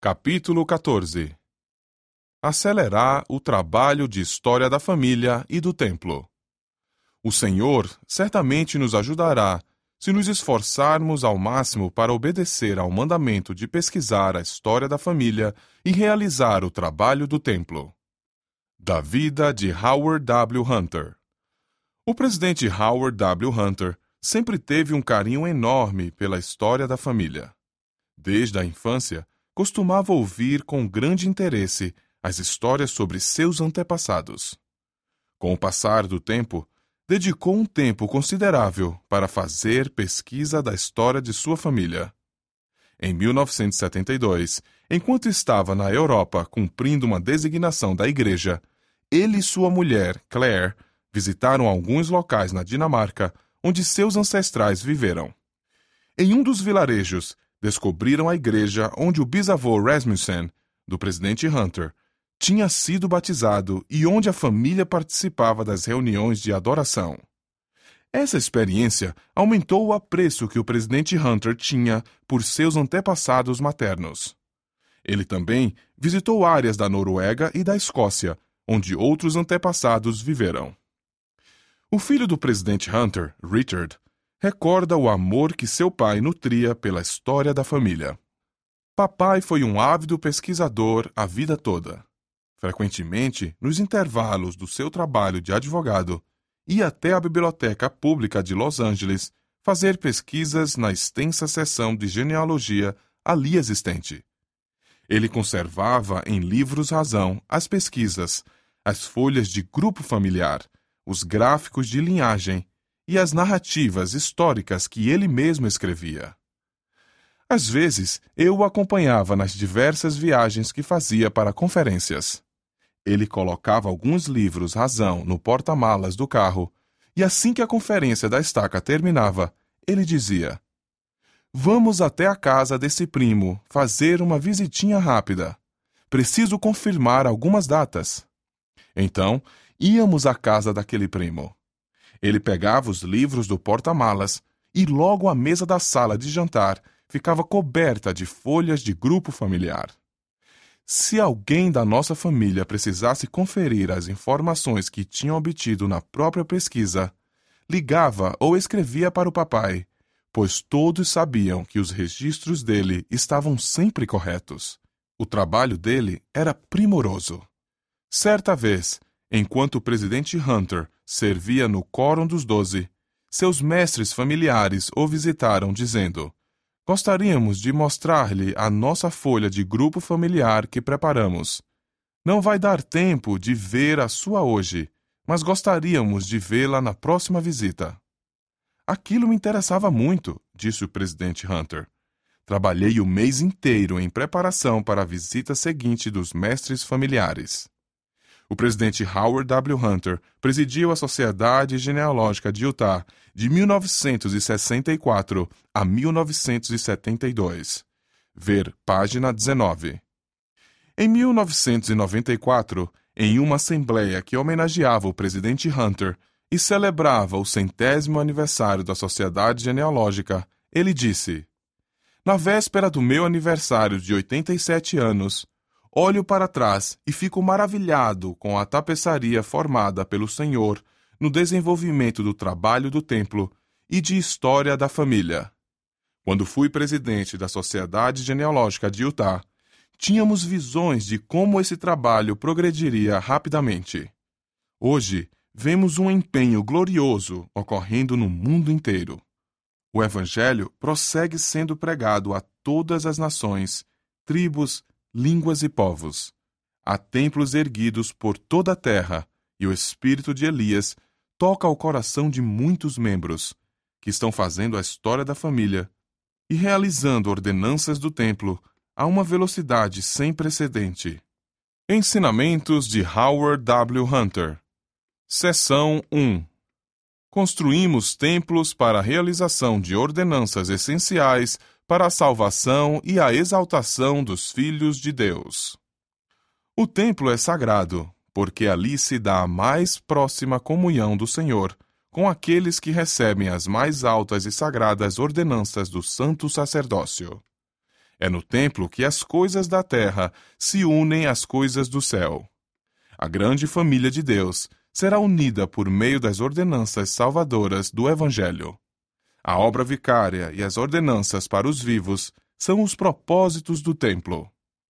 Capítulo 14. Acelerar o trabalho de história da família e do templo. O Senhor certamente nos ajudará se nos esforçarmos ao máximo para obedecer ao mandamento de pesquisar a história da família e realizar o trabalho do templo. Da vida de Howard W. Hunter. O presidente Howard W. Hunter sempre teve um carinho enorme pela história da família. Desde a infância, costumava ouvir com grande interesse as histórias sobre seus antepassados. Com o passar do tempo, dedicou um tempo considerável para fazer pesquisa da história de sua família. Em 1972, enquanto estava na Europa cumprindo uma designação da igreja, ele e sua mulher, Claire, visitaram alguns locais na Dinamarca onde seus ancestrais viveram. Em um dos vilarejos, descobriram a igreja onde o bisavô Rasmussen, do presidente Hunter, tinha sido batizado e onde a família participava das reuniões de adoração. Essa experiência aumentou o apreço que o presidente Hunter tinha por seus antepassados maternos. Ele também visitou áreas da Noruega e da Escócia, onde outros antepassados viveram. O filho do presidente Hunter, Richard, recorda o amor que seu pai nutria pela história da família. Papai foi um ávido pesquisador a vida toda. Frequentemente, nos intervalos do seu trabalho de advogado, ia até a Biblioteca Pública de Los Angeles fazer pesquisas na extensa seção de genealogia ali existente. Ele conservava em livros-razão as pesquisas, as folhas de grupo familiar, os gráficos de linhagem e as narrativas históricas que ele mesmo escrevia. Às vezes, eu o acompanhava nas diversas viagens que fazia para conferências. Ele colocava alguns livros-razão no porta-malas do carro e assim que a conferência da estaca terminava, ele dizia: "Vamos até a casa desse primo fazer uma visitinha rápida. Preciso confirmar algumas datas." Então, íamos à casa daquele primo. Ele pegava os livros do porta-malas e logo a mesa da sala de jantar ficava coberta de folhas de grupo familiar. Se alguém da nossa família precisasse conferir as informações que tinha obtido na própria pesquisa, ligava ou escrevia para o papai, pois todos sabiam que os registros dele estavam sempre corretos. O trabalho dele era primoroso. Certa vez, enquanto o presidente Hunter servia no Quórum dos 12, seus mestres familiares o visitaram dizendo: "Gostaríamos de mostrar-lhe a nossa folha de grupo familiar que preparamos. Não vai dar tempo de ver a sua hoje, mas gostaríamos de vê-la na próxima visita." "Aquilo me interessava muito", disse o presidente Hunter. "Trabalhei o mês inteiro em preparação para a visita seguinte dos mestres familiares." O presidente Howard W. Hunter presidiu a Sociedade Genealógica de Utah de 1964 a 1972. Ver página 19. Em 1994, em uma assembleia que homenageava o presidente Hunter e celebrava o 100º aniversário da Sociedade Genealógica, ele disse: "Na véspera do meu aniversário de 87 anos, olho para trás e fico maravilhado com a tapeçaria formada pelo Senhor no desenvolvimento do trabalho do templo e de história da família. Quando fui presidente da Sociedade Genealógica de Utah, tínhamos visões de como esse trabalho progrediria rapidamente. Hoje, vemos um empenho glorioso ocorrendo no mundo inteiro. O Evangelho prossegue sendo pregado a todas as nações, tribos, línguas e povos. Há templos erguidos por toda a terra, e o espírito de Elias toca o coração de muitos membros, que estão fazendo a história da família e realizando ordenanças do templo a uma velocidade sem precedente." Ensinamentos de Howard W. Hunter. Seção 1. Construímos templos para a realização de ordenanças essenciais para a salvação e a exaltação dos filhos de Deus. O templo é sagrado, porque ali se dá a mais próxima comunhão do Senhor com aqueles que recebem as mais altas e sagradas ordenanças do santo sacerdócio. É no templo que as coisas da terra se unem às coisas do céu. A grande família de Deus será unida por meio das ordenanças salvadoras do Evangelho. A obra vicária e as ordenanças para os vivos são os propósitos do templo.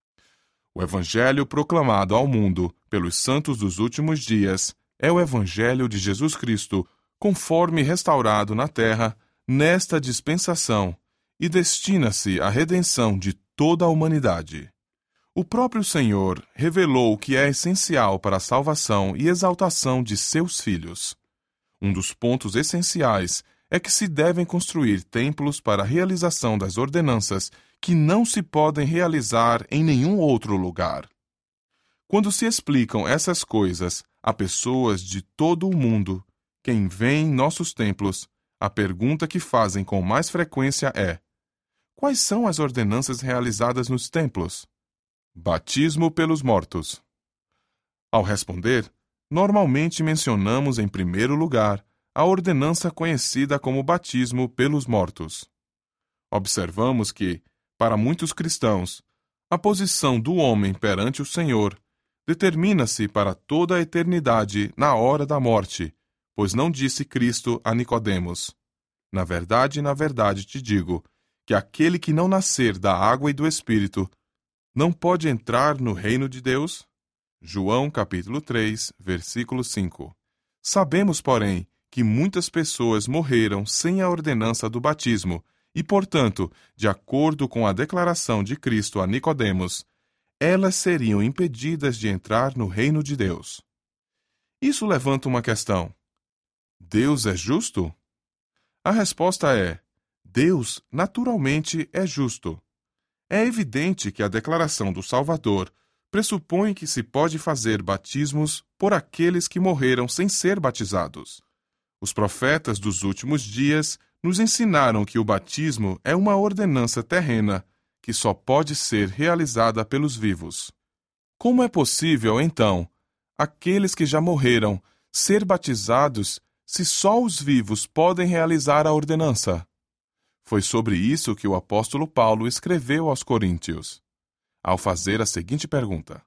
O Evangelho proclamado ao mundo pelos santos dos últimos dias é o Evangelho de Jesus Cristo, conforme restaurado na terra nesta dispensação, e destina-se à redenção de toda a humanidade. O próprio Senhor revelou o que é essencial para a salvação e exaltação de seus filhos. Um dos pontos essenciais é que se devem construir templos para a realização das ordenanças que não se podem realizar em nenhum outro lugar. Quando se explicam essas coisas a pessoas de todo o mundo, quem vem em nossos templos, a pergunta que fazem com mais frequência é: quais são as ordenanças realizadas nos templos? Batismo pelos mortos. Ao responder, normalmente mencionamos em primeiro lugar a ordenança conhecida como batismo pelos mortos. Observamos que, para muitos cristãos, a posição do homem perante o Senhor determina-se para toda a eternidade na hora da morte, pois não disse Cristo a Nicodemos: na verdade te digo, que aquele que não nascer da água e do Espírito não pode entrar no reino de Deus? João capítulo 3, versículo 5. Sabemos, porém, que muitas pessoas morreram sem a ordenança do batismo e, portanto, de acordo com a declaração de Cristo a Nicodemos, elas seriam impedidas de entrar no reino de Deus. Isso levanta uma questão: Deus é justo? A resposta é: Deus naturalmente é justo. É evidente que a declaração do Salvador pressupõe que se pode fazer batismos por aqueles que morreram sem ser batizados. Os profetas dos últimos dias nos ensinaram que o batismo é uma ordenança terrena que só pode ser realizada pelos vivos. Como é possível, então, aqueles que já morreram ser batizados se só os vivos podem realizar a ordenança? Foi sobre isso que o apóstolo Paulo escreveu aos Coríntios, ao fazer a seguinte pergunta: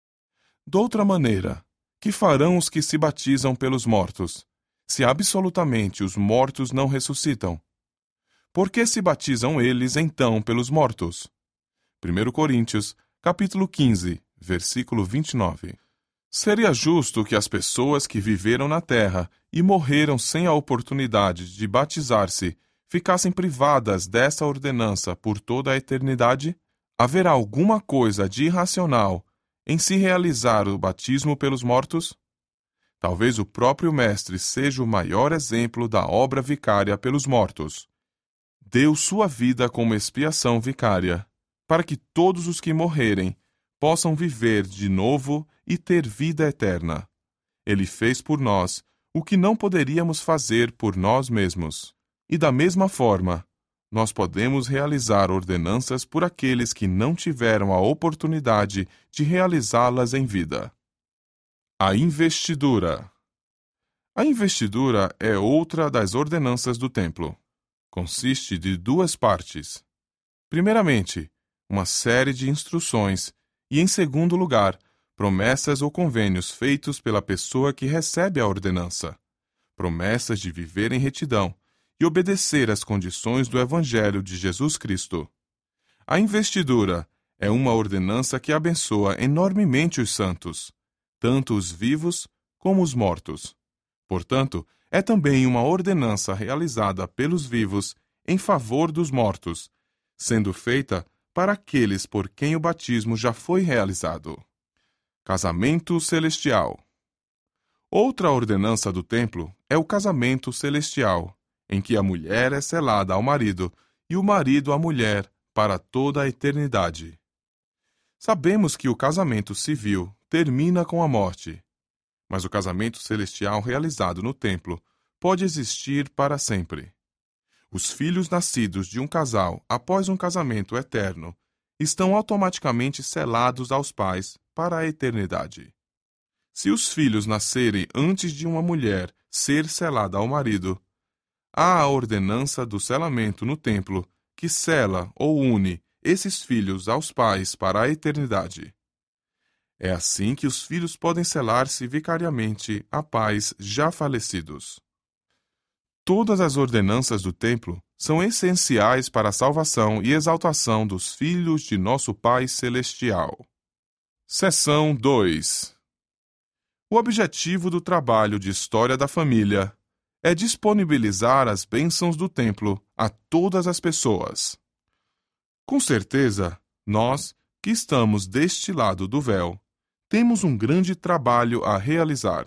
doutra maneira, que farão os que se batizam pelos mortos, se absolutamente os mortos não ressuscitam? Por que se batizam eles, então, pelos mortos? 1 Coríntios, capítulo 15, versículo 29. Seria justo que as pessoas que viveram na terra e morreram sem a oportunidade de batizar-se ficassem privadas dessa ordenança por toda a eternidade? Haverá alguma coisa de irracional em se realizar o batismo pelos mortos? Talvez o próprio Mestre seja o maior exemplo da obra vicária pelos mortos. Deu sua vida como expiação vicária, para que todos os que morrerem possam viver de novo e ter vida eterna. Ele fez por nós o que não poderíamos fazer por nós mesmos. E da mesma forma, nós podemos realizar ordenanças por aqueles que não tiveram a oportunidade de realizá-las em vida. A investidura. A investidura é outra das ordenanças do templo. Consiste de duas partes. Primeiramente, uma série de instruções e, em segundo lugar, promessas ou convênios feitos pela pessoa que recebe a ordenança. Promessas de viver em retidão e obedecer às condições do Evangelho de Jesus Cristo. A investidura é uma ordenança que abençoa enormemente os santos, tanto os vivos como os mortos. Portanto, é também uma ordenança realizada pelos vivos em favor dos mortos, sendo feita para aqueles por quem o batismo já foi realizado. Casamento celestial. Outra ordenança do templo é o casamento celestial, em que a mulher é selada ao marido e o marido à mulher para toda a eternidade. Sabemos que o casamento civil termina com a morte, mas o casamento celestial realizado no templo pode existir para sempre. Os filhos nascidos de um casal após um casamento eterno estão automaticamente selados aos pais para a eternidade. Se os filhos nascerem antes de uma mulher ser selada ao marido, há a ordenança do selamento no templo que sela ou une esses filhos aos pais para a eternidade. É assim que os filhos podem selar-se vicariamente a pais já falecidos. Todas as ordenanças do templo são essenciais para a salvação e exaltação dos filhos de nosso Pai Celestial. Seção 2. O objetivo do trabalho de história da família é disponibilizar as bênçãos do templo a todas as pessoas. Com certeza, nós, que estamos deste lado do véu, temos um grande trabalho a realizar.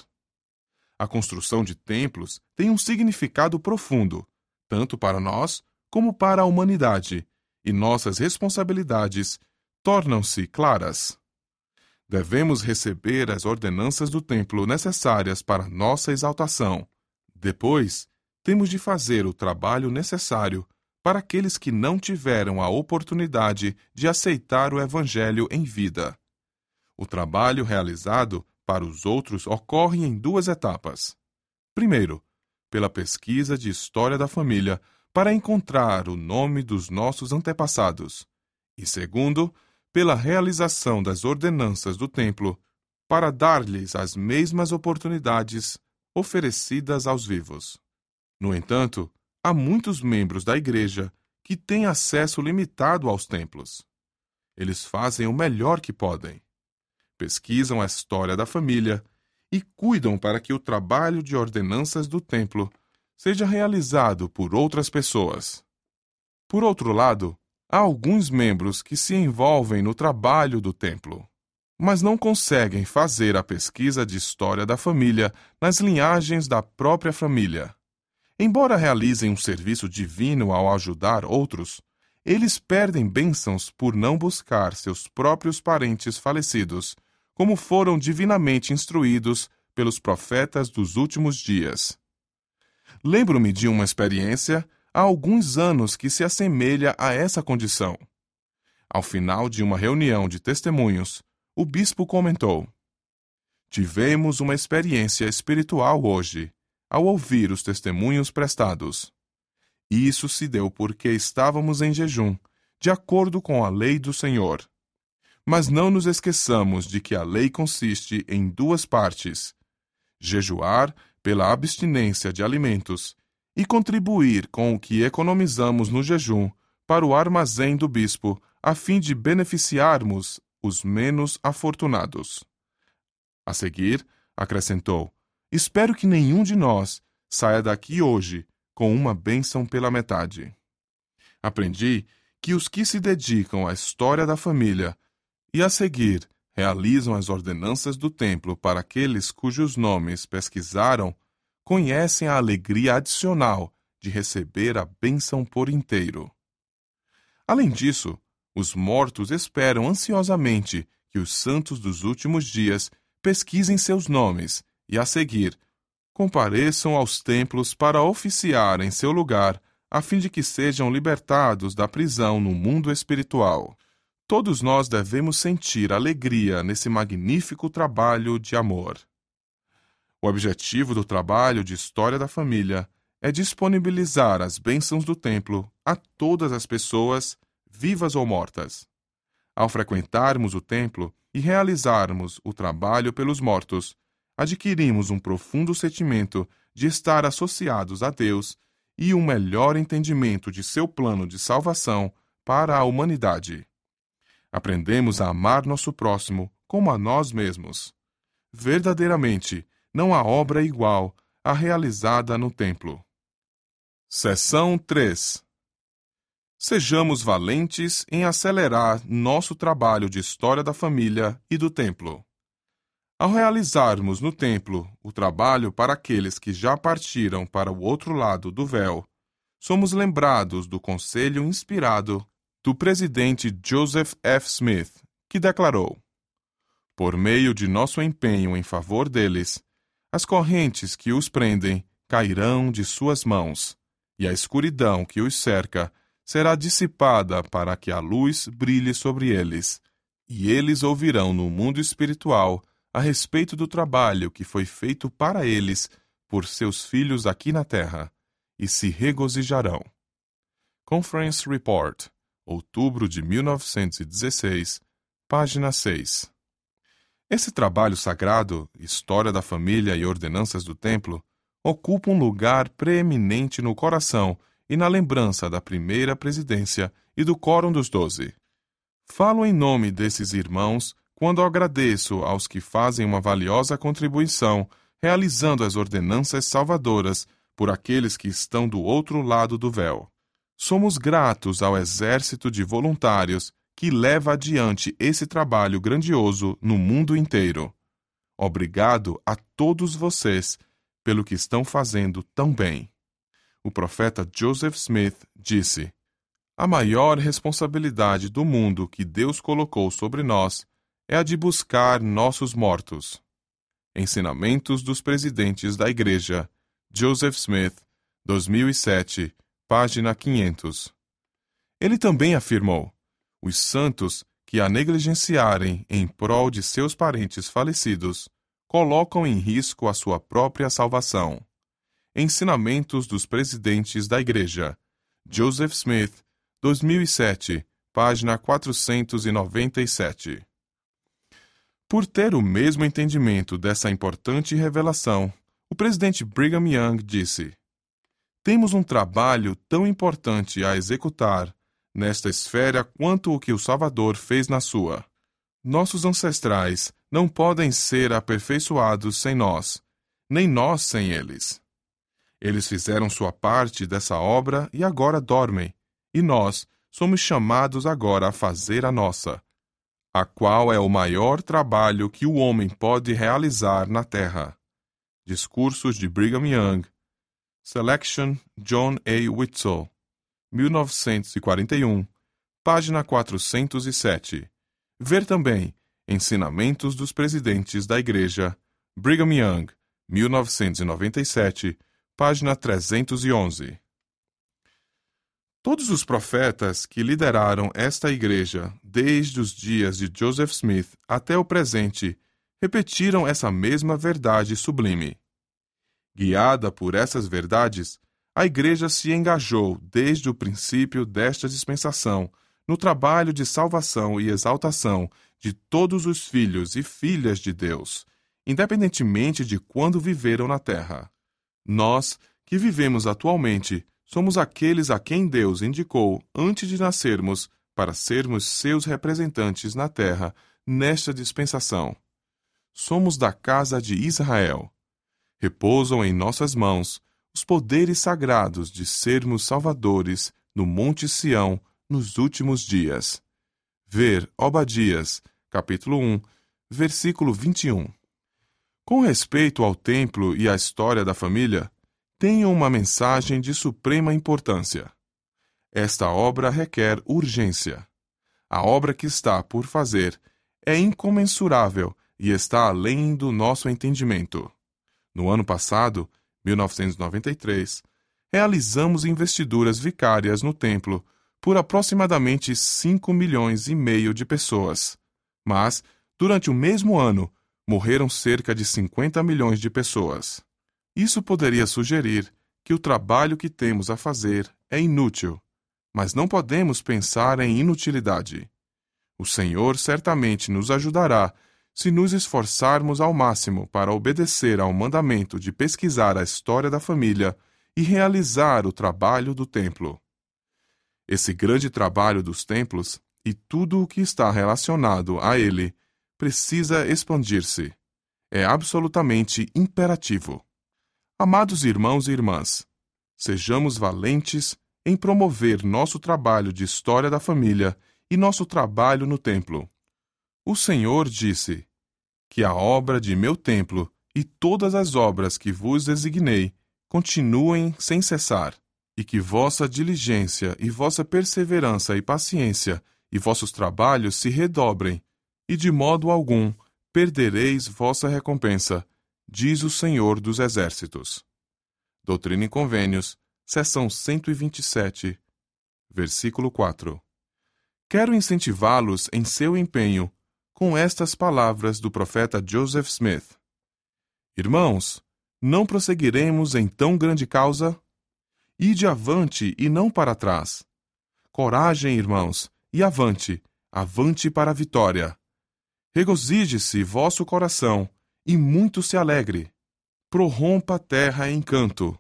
A construção de templos tem um significado profundo, tanto para nós como para a humanidade, e nossas responsabilidades tornam-se claras. Devemos receber as ordenanças do templo necessárias para nossa exaltação. Depois, temos de fazer o trabalho necessário para aqueles que não tiveram a oportunidade de aceitar o Evangelho em vida. O trabalho realizado para os outros ocorre em duas etapas. Primeiro, pela pesquisa de história da família para encontrar o nome dos nossos antepassados. E segundo, pela realização das ordenanças do templo para dar-lhes as mesmas oportunidades oferecidas aos vivos. No entanto, há muitos membros da igreja que têm acesso limitado aos templos. Eles fazem o melhor que podem. Pesquisam a história da família e cuidam para que o trabalho de ordenanças do templo seja realizado por outras pessoas. Por outro lado, há alguns membros que se envolvem no trabalho do templo, mas não conseguem fazer a pesquisa de história da família nas linhagens da própria família. Embora realizem um serviço divino ao ajudar outros, eles perdem bênçãos por não buscar seus próprios parentes falecidos, como foram divinamente instruídos pelos profetas dos últimos dias. Lembro-me de uma experiência há alguns anos que se assemelha a essa condição. Ao final de uma reunião de testemunhos, o bispo comentou: "Tivemos uma experiência espiritual hoje, ao ouvir os testemunhos prestados. Isso se deu porque estávamos em jejum, de acordo com a lei do Senhor. Mas não nos esqueçamos de que a lei consiste em duas partes: jejuar pela abstinência de alimentos e contribuir com o que economizamos no jejum para o armazém do bispo, a fim de beneficiarmos os menos afortunados." A seguir, acrescentou: "Espero que nenhum de nós saia daqui hoje com uma bênção pela metade." Aprendi que os que se dedicam à história da família e, a seguir, realizam as ordenanças do templo para aqueles cujos nomes pesquisaram, conhecem a alegria adicional de receber a bênção por inteiro. Além disso, os mortos esperam ansiosamente que os santos dos últimos dias pesquisem seus nomes e, a seguir, compareçam aos templos para oficiar em seu lugar, a fim de que sejam libertados da prisão no mundo espiritual. Todos nós devemos sentir alegria nesse magnífico trabalho de amor. O objetivo do trabalho de história da família é disponibilizar as bênçãos do templo a todas as pessoas, vivas ou mortas. Ao frequentarmos o templo e realizarmos o trabalho pelos mortos, adquirimos um profundo sentimento de estar associados a Deus e um melhor entendimento de seu plano de salvação para a humanidade. Aprendemos a amar nosso próximo como a nós mesmos. Verdadeiramente, não há obra igual à realizada no templo. Seção 3. Sejamos valentes em acelerar nosso trabalho de história da família e do templo. Ao realizarmos no templo o trabalho para aqueles que já partiram para o outro lado do véu, somos lembrados do conselho inspirado do presidente Joseph F. Smith, que declarou: "Por meio de nosso empenho em favor deles, as correntes que os prendem cairão de suas mãos, e a escuridão que os cerca será dissipada para que a luz brilhe sobre eles, e eles ouvirão no mundo espiritual a respeito do trabalho que foi feito para eles por seus filhos aqui na terra, e se regozijarão." Conference Report, outubro de 1916, página 6. Esse trabalho sagrado, História da Família e Ordenanças do Templo, ocupa um lugar preeminente no coração e na lembrança da primeira presidência e do Quórum dos 12. Falo em nome desses irmãos quando agradeço aos que fazem uma valiosa contribuição realizando as ordenanças salvadoras por aqueles que estão do outro lado do véu. Somos gratos ao exército de voluntários que leva adiante esse trabalho grandioso no mundo inteiro. Obrigado a todos vocês pelo que estão fazendo tão bem. O profeta Joseph Smith disse: "A maior responsabilidade do mundo que Deus colocou sobre nós é a de buscar nossos mortos." Ensinamentos dos Presidentes da Igreja, Joseph Smith, 2007, página 500. Ele também afirmou: "Os santos que a negligenciarem em prol de seus parentes falecidos colocam em risco a sua própria salvação." Ensinamentos dos Presidentes da Igreja, Joseph Smith, 2007, página 497. Por ter o mesmo entendimento dessa importante revelação, o presidente Brigham Young disse: "Temos um trabalho tão importante a executar nesta esfera quanto o que o Salvador fez na sua. Nossos ancestrais não podem ser aperfeiçoados sem nós, nem nós sem eles. Eles fizeram sua parte dessa obra e agora dormem, e nós somos chamados agora a fazer a nossa, a qual é o maior trabalho que o homem pode realizar na terra." Discursos de Brigham Young, Selection John A. Whitsoe, 1941, página 407. Ver também Ensinamentos dos Presidentes da Igreja, Brigham Young, 1997, página 311. Todos os profetas que lideraram esta igreja desde os dias de Joseph Smith até o presente repetiram essa mesma verdade sublime. Guiada por essas verdades, a igreja se engajou desde o princípio desta dispensação no trabalho de salvação e exaltação de todos os filhos e filhas de Deus, independentemente de quando viveram na terra. Nós, que vivemos atualmente, somos aqueles a quem Deus indicou antes de nascermos para sermos seus representantes na terra nesta dispensação. Somos da casa de Israel. Repousam em nossas mãos os poderes sagrados de sermos salvadores no Monte Sião nos últimos dias. Ver Obadias, capítulo 1, versículo 21. Com respeito ao templo e à história da família, tenho uma mensagem de suprema importância. Esta obra requer urgência. A obra que está por fazer é incomensurável e está além do nosso entendimento. No ano passado, 1993, realizamos investiduras vicárias no templo por aproximadamente 5,5 milhões de pessoas. Mas, durante o mesmo ano, morreram cerca de 50 milhões de pessoas. Isso poderia sugerir que o trabalho que temos a fazer é inútil, mas não podemos pensar em inutilidade. O Senhor certamente nos ajudará se nos esforçarmos ao máximo para obedecer ao mandamento de pesquisar a história da família e realizar o trabalho do templo. Esse grande trabalho dos templos e tudo o que está relacionado a ele precisa expandir-se. É absolutamente imperativo. Amados irmãos e irmãs, sejamos valentes em promover nosso trabalho de história da família e nosso trabalho no templo. O Senhor disse: "Que a obra de meu templo e todas as obras que vos designei continuem sem cessar, e que vossa diligência e vossa perseverança e paciência e vossos trabalhos se redobrem, e de modo algum perdereis vossa recompensa, diz o Senhor dos Exércitos." Doutrina e Convênios, seção 127, versículo 4. Quero incentivá-los em seu empenho com estas palavras do profeta Joseph Smith: "Irmãos, não prosseguiremos em tão grande causa? Ide avante e não para trás. Coragem, irmãos, e avante, avante para a vitória. Regozije-se vosso coração, e muito se alegre. Prorrompa a terra em canto.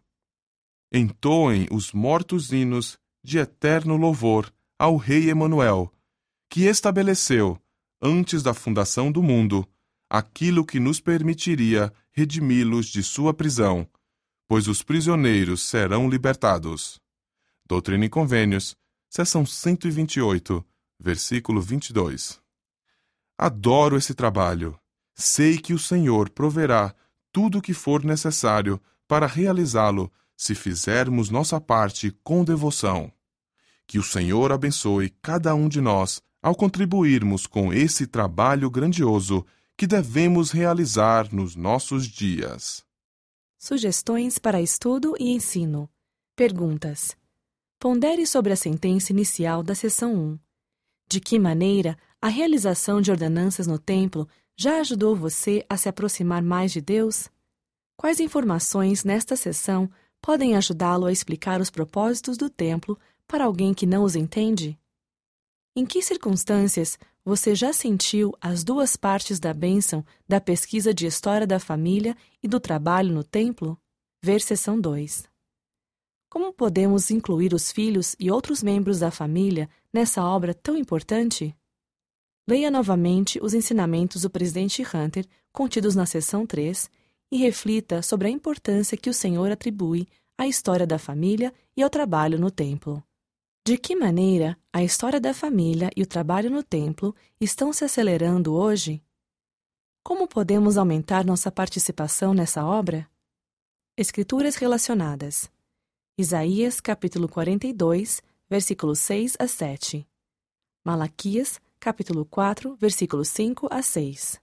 Entoem os mortos hinos de eterno louvor ao Rei Emanuel, que estabeleceu, antes da fundação do mundo, aquilo que nos permitiria redimi-los de sua prisão, pois os prisioneiros serão libertados. Doutrina e Convênios, seção 128, versículo 22. Adoro esse trabalho. Sei que o Senhor proverá tudo o que for necessário para realizá-lo, se fizermos nossa parte com devoção. Que o Senhor abençoe cada um de nós ao contribuirmos com esse trabalho grandioso que devemos realizar nos nossos dias. Sugestões para estudo e ensino. Perguntas. Pondere sobre a sentença inicial da seção 1. De que maneira a realização de ordenanças no templo já ajudou você a se aproximar mais de Deus? Quais informações nesta seção podem ajudá-lo a explicar os propósitos do templo para alguém que não os entende? Em que circunstâncias você já sentiu as duas partes da bênção da pesquisa de história da família e do trabalho no templo? Ver seção 2. Como podemos incluir os filhos e outros membros da família nessa obra tão importante? Leia novamente os ensinamentos do presidente Hunter contidos na seção 3 e reflita sobre a importância que o Senhor atribui à história da família e ao trabalho no templo. De que maneira a história da família e o trabalho no templo estão se acelerando hoje? Como podemos aumentar nossa participação nessa obra? Escrituras relacionadas. Isaías, capítulo 42, versículos 6 a 7. Malaquias, capítulo 4, versículos 5 a 6.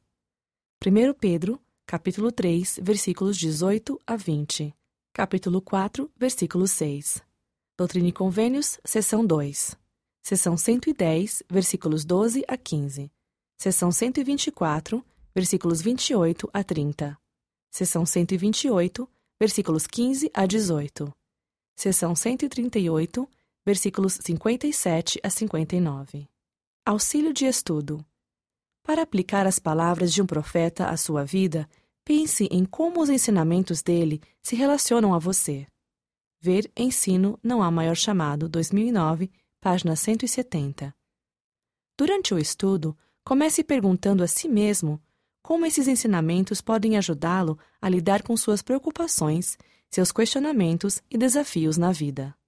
1 Pedro, capítulo 3, versículos 18 a 20. Capítulo 4, versículo 6. Doutrina e Convênios, seção 2. Seção 110, versículos 12 a 15. Seção 124, versículos 28 a 30. Seção 128, versículos 15 a 18. Seção 138, versículos 57 a 59. Auxílio de estudo. Para aplicar as palavras de um profeta à sua vida, pense em como os ensinamentos dele se relacionam a você. Ver Ensino Não Há Maior Chamado, 2009, página 170. Durante o estudo, comece perguntando a si mesmo como esses ensinamentos podem ajudá-lo a lidar com suas preocupações, seus questionamentos e desafios na vida.